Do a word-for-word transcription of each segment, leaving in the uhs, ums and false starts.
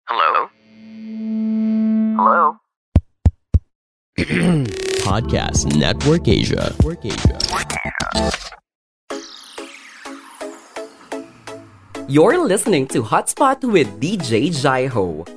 Hello? Hello? Podcast Network Asia. Network Asia. You're listening to Hotspot with D J Jaiho.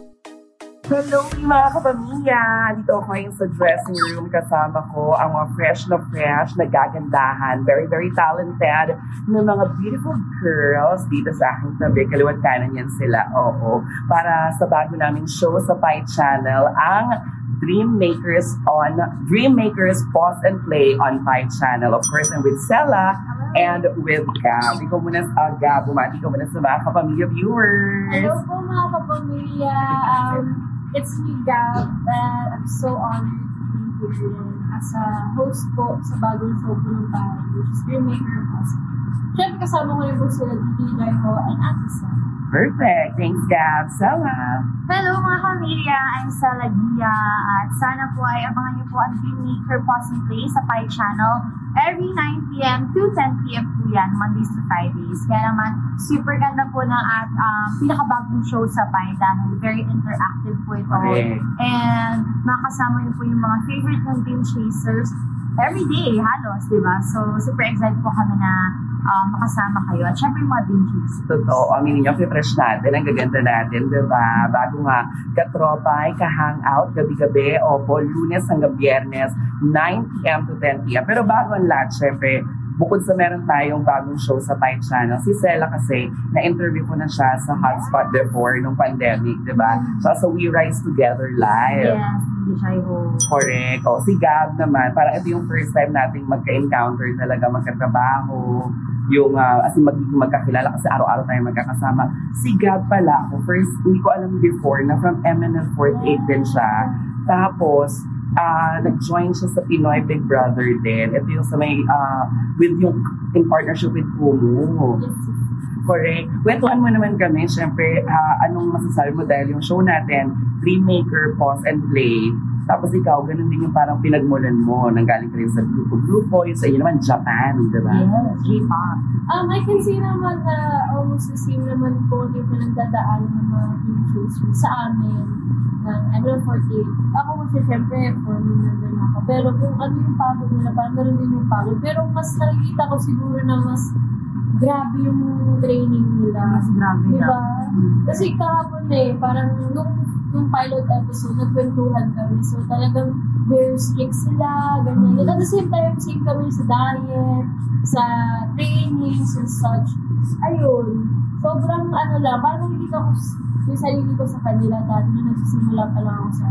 Hello mga kapamilya! Dito ako ngayon sa dressing room. Kasama ko ang mga fresh na fresh, nagagandahan, very very talented na mga beautiful girls dito sa aking tabi. Kaliwat kanan yan sila, oo. Para sa bago naming show sa Pi Channel, ang Dream Makers on Dream Makers Pause and Play on Pi Channel. Of course, I'm with Sela and with Gab. Ikaw muna sa uh, Gab, bumati ko muna sa mga kapamilya viewers. Hello po mga kapamilya. Um, it's me, Gab, and I'm so honored to be here as a host po sa bagong show po ng Pi, which is Dream Maker Pause. Siyempre kasama ko rin po sila D J Jaiho and Ate Sela. Perfect. Thanks, Gab. Sela. Hello mga kamilya, I'm Sela Gia at sana po ay abangan niyo po ang Dream Maker Pause and Play sa Pi Channel every nine p.m. to ten p.m. po yan, Mondays to Fridays. Kaya naman, super ganda po ng at um, pinakabagong show sa Pi dahil very interactive po ito. Okay. And makasama niyo po yung mga favorite ng Dream Chasers every day, halos, di ba? So, super excited po kami na um, makasama kayo. At syempre yung mga Dream Chasers. Totoo, aminin niyo, fresh natin, ang gaganda natin, diba? Bago nga, katropay, ka-hangout, gabi-gabi, opo, lunes hanggang biyernes, nine p.m. to ten p.m. Pero bago ang lahat, syempre, bukod sa meron tayong bagong show sa Pi Channel, si Sela kasi, na-interview ko na siya sa Hotspot before nung pandemic, diba? So, so We Rise Together Live. Yes, D J Jaiho. Correct. O, si Gab naman, parang ito yung first time nating magka-encounter talaga, magkatrabaho, yung uh, as in magiging magkakilala kasi araw-araw tayo magkakasama. Si Gab pala ako, first, hindi ko alam before na from M N L forty-eight din siya. Tapos, uh, nag-join siya sa Pinoy Big Brother din. Ito yung sa may, uh, with yung, in partnership with Kumu. Correct. Kwentuhan mo naman kami, syempre, uh, anong masasabi mo dahil yung show natin, Dream Maker, Pause and Play. Tapos ikaw, ganun din yung parang pinagmulan mo, nanggaling ka rin sa grupo-grupo, yung sa iyo naman, Japan, diba? Yes, J-pop. Um, I can see naman na almost the same naman po yung pinagdadaan ng mga Dream Chasers sa amin ng M L forty-eight. Ako kasi syempre, forming member na ako. Pero kung ano yung pagod nila, parang gano'n din yung pagod. Pero mas nakikita ko siguro na mas grabe yung training nila. Mas grabe diba? na. Kasi kahapon eh, parang nung, nung pilot episode, nagkwentuhan kami. So talagang very strict sila, ganyan. And at the same time, same kami sa diet, sa trainings and such. Ayun. Sobrang ano lang, parang nakikita ko yung sarili ko sa kanila dati nung nagsisimula pa lang ako sa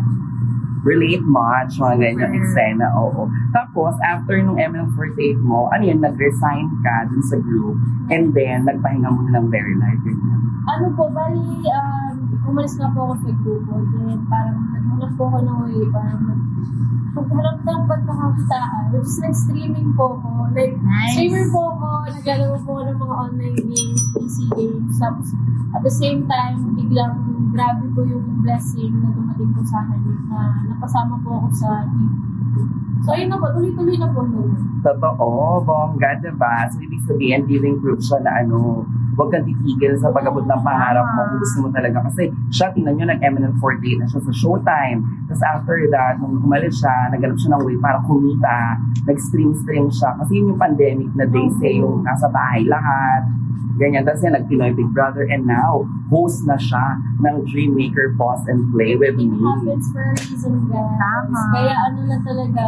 Relate much, mga ganyan eksena, oo. Tapos, after nung M L forty-eight mo, ano yun, nag-resign ka dun sa group, and then, nagpahinga mo na ng very life, ganyan. Ano po, bali, um, umalis na po ako sa grupo, then parang naghanap po ako ng way, parang mag maghanap ng pagkakakitaan, which is nag-streaming po ako, like, Nice. streamer po ako, naglalaro po ako ng mga online games, P C games, tapos, at the same time, biglang grabe po yung blessing na dumating po sa akin, na napasama po ako sa T V. So, ayun na po, tuloy-tuloy na po nun. Totoo, bongga, diba? So, ibig sabihin, feeling proof siya na ano, huwag kang titigil sa pag-abot ng pangarap mo kung gusto mo talaga. Kasi siya, tingnan nyo, nag-M N L forty-eight na siya sa Showtime. Tapos after that, nung umalis siya, naghanap siya ng way para kumita, nag-stream-stream siya. Kasi yun yung pandemic na they say, yung nasa bahay lahat. Ganyan. Tapos yan, nag-Pinoy Big Brother. And now, host na siya ng Dream Maker Pause and Play with It me. happens for a reason, guys. Tama. Kaya ano na talaga,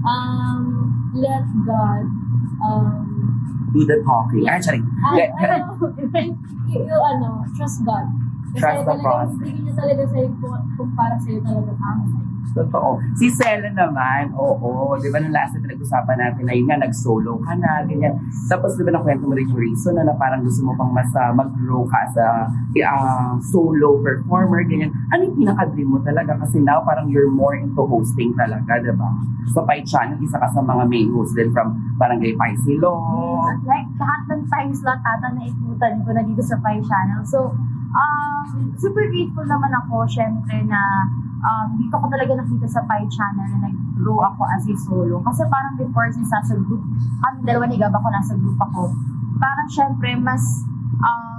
um, let God, um, Do the talking. Yeah. Ah, sorry. Ah, Let- ano, you, you, ano, trust God. Kasi Trust the talagang process. bibigyan niya talaga sa'yo kung, kung para sa'yo talaga tama sa'yo. Totoo. Si Sela naman, oo, di ba nung last na pinag-usapan natin na yun nga, nag-solo ka na, ganyan. Tapos di ba nakwento mo rin yung reason na, na parang gusto mo pang mas uh, mag-grow ka as a uh, solo performer, ganyan. Ano yung pinaka-dream mo talaga? Kasi now parang you're more into hosting talaga, di ba? Sa Pi Channel, isa ka sa mga main host din from Barangay Pi Silong. Like, lahat ng time slot ata na ikutan ko na dito sa Pi Channel. So, um, super grateful naman ako, syempre, na um, dito ko talaga nakita sa Pi Channel na nag-grow ako as a solo. Kasi parang before, since nasa group, kami dalawa ni Gab ako, nasa group ako, parang syempre, mas, um,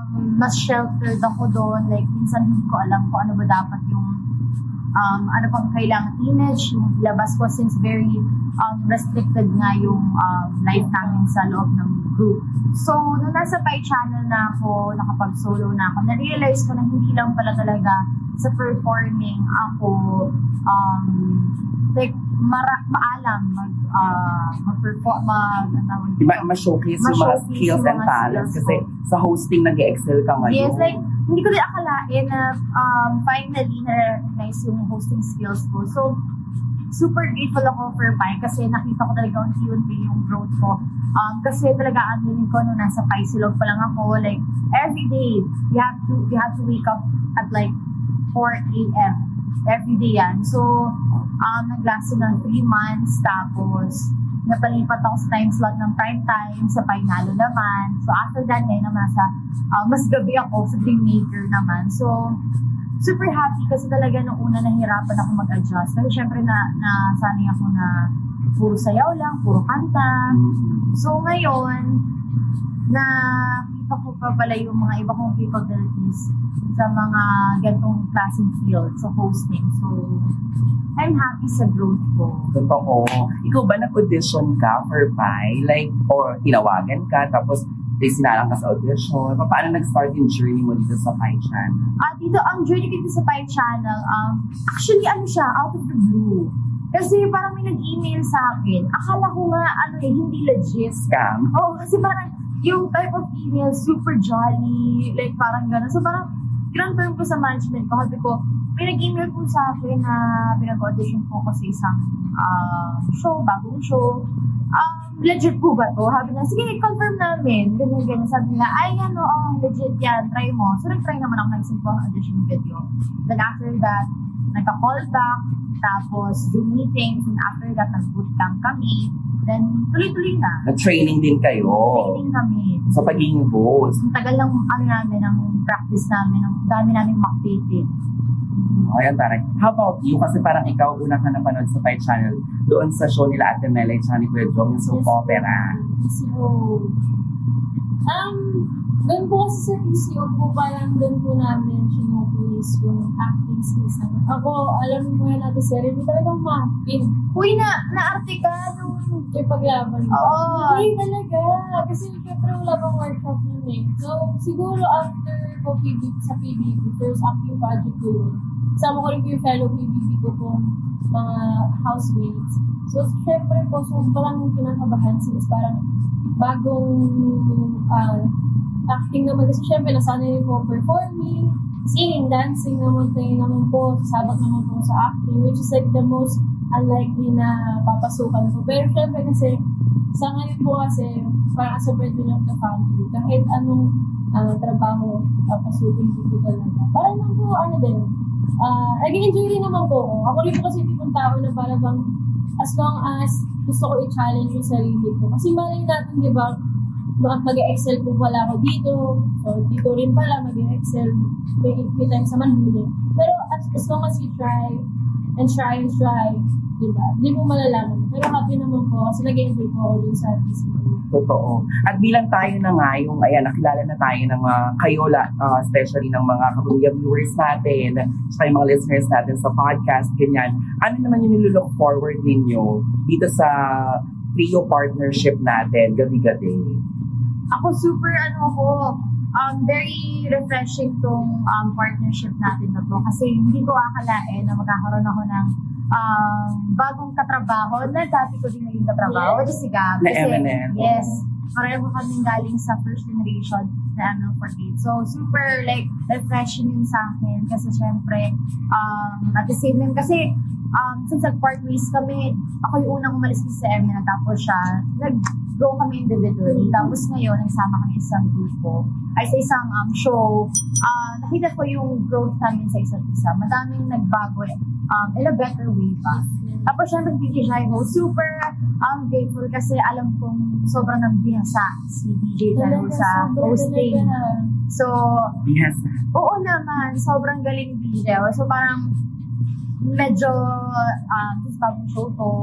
mas sheltered ako doon. Like, minsan hindi ko alam kung ano ba dapat yung um, ano pang kailangan image, yung labas ko since very um, restricted nga yung um, life namin sa loob ng group. So, nung nasa Pi channel na ako, nakapag-solo na ako, na-realize ko na hindi lang pala talaga sa performing ako um, like, mara- maalam mag, uh, mag-perform, mag, ano, Diba, ma-showcase yung mga skills and talents kasi sa hosting nag-excel ka ngayon. Yes, like, hindi ko din akalain na um, finally na-recognize yung hosting skills ko. So, super grateful ako for Pi kasi nakita ko talaga unti-unti yung growth ko. Um, kasi talaga ang meaning ko nung nasa Pi silog pa lang ako, like, every day, you have to, you have to wake up at like four a.m. Every day yan. So, um, nag-last ng three months, tapos, napalipat ako sa time slot ng prime time, sa Painalo naman. So, after that, ngayon naman sa, uh, mas gabi ako sa Dreammaker naman. So, super happy kasi talaga nung una nahirapan ako mag-adjust. Kasi syempre na, nasanay ako na puro sayaw lang, puro kanta. So, ngayon, nakita ko pa pala yung mga iba kong capabilities sa mga gantong klaseng field, sa hosting. So, I'm happy sa growth ko. Totoo. Ikaw ba nag-audition ka for Pi? Like, or tinawagan ka, tapos eh, sinalang ka sa audition? Paano nag-start yung journey mo dito sa Pi channel? Ah, dito, ang journey dito sa Pi channel, um, actually, ano siya, out of the blue. Kasi parang may nag-email sa akin. Akala ko nga, ano eh, hindi legit. Scam? Oo, oh, kasi parang yung type of email, super jolly, like parang gano'n. So parang, kinonfirm ko sa management ko, sabi ko, may nag-email po sa akin na pinag-audition po ko sa isang uh, show, bagong show. Um, legit po ba to? Sabi na, sige, confirm namin. Ganyan, ganyan. Sabi nila, ay, ano, oh, legit yan, try mo. So, nag-try naman ako ng isang audition video. Then after that, nagka-call back, tapos Zoom meetings, and after that, nag-bootcamp kami. Then, tuloy-tuloy na. Nag-training din kayo? Training kami. Sa pagiging host? Ang tagal lang, ano namin, ang practice namin, ang dami namin mock-dating. Ayan, taray. How about you? Kasi parang ikaw una ka napanood sa Pi channel doon sa show nila Ate Mela at ni Kuya Jong, yung soap opera. T C O. Um, doon po kasi sa T C O po, parang doon po namin sinuklis yung acting skills namin. Ako, alam mo yan natin, sir, hindi talagang ma-acting. Uy, na, na-arte ka nung... Yung paglaban mo. Oo. Hindi talaga. Kasi syempre wala pang workshop nun eh. So, siguro after ko P B B, sa P B B, first acting project ko yun, kasama ko rin yung fellow P B B ko pong mga housemates. So, syempre po, so parang kinakabahan since parang bagong uh, acting naman. Kasi syempre, nasanay po performing, singing, dancing naman tayo naman po, sabak naman po sa acting, which is like the most unlikely na papasukan ko. Pero syempre kasi, sa ngayon po kasi, parang as a breadwinner of the family, kahit anong uh, trabaho papasukin ko talaga. Parang lang po, ano din, uh, nag-enjoy rin naman po ako. Ako rin po kasi tipong tao na parang bang, as long as gusto ko i-challenge yung sarili ko. Kasi malay natin, di ba, mag-excel po pala ako dito. So, dito rin pala, mag-excel. May, may time sa manhuli. Pero as, as long as you try, and try and try, diba? Hindi mo malalaman. Pero happy naman po kasi nag-enjoy po ako dun sa T C O. Totoo. At bilang tayo na nga yung, ayan, nakilala na tayo ng mga kayo, uh, especially ng mga kapamilya viewers natin, saka yung mga listeners natin sa podcast, ganyan. Ano naman yung nilulook forward ninyo dito sa trio partnership natin, gabi-gabi? Ako super, ano ko, um, very refreshing tong um, partnership natin na to. Kasi hindi ko akalain na magkakaroon ako ng um, bagong katrabaho na dati ko din naging katrabaho. Yes. Which is si Gab. Na Kasi, M and M. yes. Pareho kaming galing sa first generation na M L forty-eight. So, super like refreshing yun sa akin. Kasi syempre, um, at the same time, kasi um, since nag-part ways kami, ako yung unang umalis sa M N M, tapos siya, nag-grow kami individually. Tapos ngayon, nagsama kami sa isang grupo, ay sa isang um, show. Uh, nakita ko yung growth namin sa isa't isa. Madaming nagbago eh. Um, in a better way pa. Tapos syempre, D J Jaiho, super um, grateful kasi alam kong sobrang nambihasa si D J Jaiho sa hosting. So, yes. Oo naman, sobrang galing D J. So parang medyo, um, since bagong show to,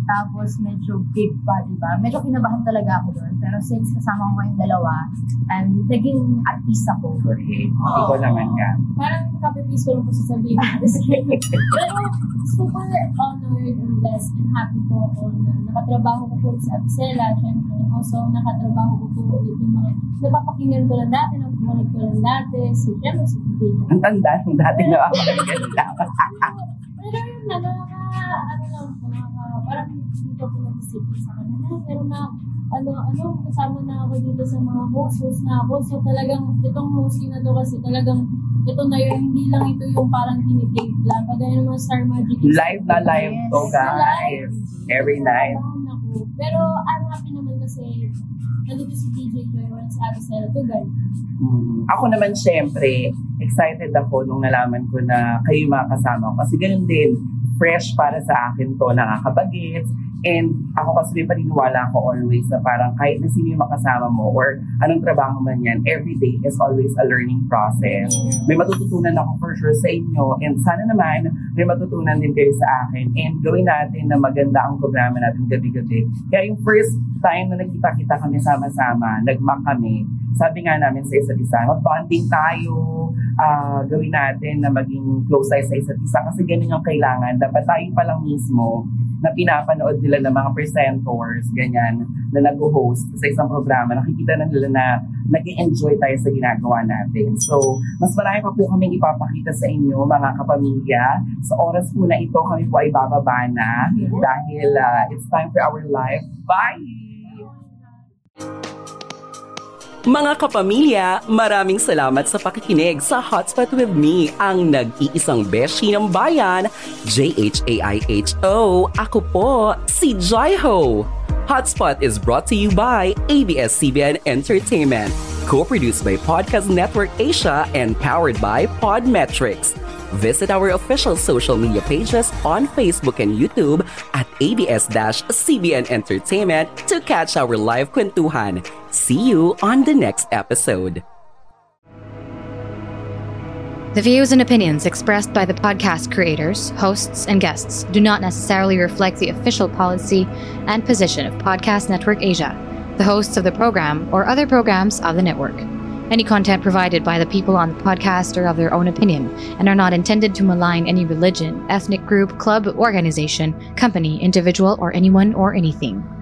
tapos medyo big pa, diba? Medyo kinabahan talaga ako doon. Pero since kasama ko yung dalawa, and naging at peace ako. Okay. Ikaw naman ka. Parang kapipis ko lang po sasabihin ko. Pero super honored and blessed and happy po ako na nakatrabaho ko po sa Abisela. Siyempre, also nakatrabaho ko po ulit yung mga napapakinggan ko lang dati, napamulag ko lang dati. So, siyempre, si T V. Ang tanda ng dati na ako. Pero yun na, nakaka, ano lang po, nakaka, parang hindi ko po nag-isipin sa kanila. Pero na, ano, ano, kasama na ako dito sa mga host, host na ako. So talagang, itong hosting na to kasi talagang, ito na yun, hindi lang ito yung parang tinitape lang. Kagaya ng mga Star Magic. Live na live to, guys. Every night. Ako. Pero I'm happy naman kasi nandito si D J Joy Wans Abisela to guys. Hmm. Ako naman, syempre, excited ako nung nalaman ko na kayo yung mga kasama ko. Kasi ganun din, fresh para sa akin to, nakakabagets. And ako kasi may paniniwala ako always na parang kahit na sino yung makasama mo or anong trabaho man yan, every day is always a learning process. May matututunan ako for sure sa inyo and sana naman may matutunan din kayo sa akin and gawin natin na maganda ang programa natin gabi-gabi. Kaya yung first time na nagkita-kita kami sama-sama, nag-mock kami, sabi nga namin sa isa't isa, mag-bonding tayo, uh, gawin natin na maging close tayo sa isa't isa kasi ganun yung kailangan. Dapat tayo pa lang mismo na pinapanood nila ng mga presenters, ganyan, na nag-host sa isang programa, nakikita na nila na nag-enjoy tayo sa ginagawa natin. So, mas marami pa po kaming ipapakita sa inyo, mga kapamilya. Sa oras po na ito, kami po ay bababa na dahil uh, it's time for our live. Bye! Mga kapamilya, maraming salamat sa pakikinig sa Hotspot with me, ang nag-iisang beshi ng bayan, J H A I H O. Ako po, si Jaiho. Hotspot is brought to you by A B S C B N Entertainment, co-produced by Podcast Network Asia and powered by Podmetrics. Visit our official social media pages on Facebook and YouTube at A B S C B N Entertainment to catch our live kwentuhan. See you on the next episode. The views and opinions expressed by the podcast creators, hosts, and guests do not necessarily reflect the official policy and position of Podcast Network Asia, the hosts of the program, or other programs of the network. Any content provided by the people on the podcast are of their own opinion and are not intended to malign any religion, ethnic group, club, organization, company, individual, or anyone or anything.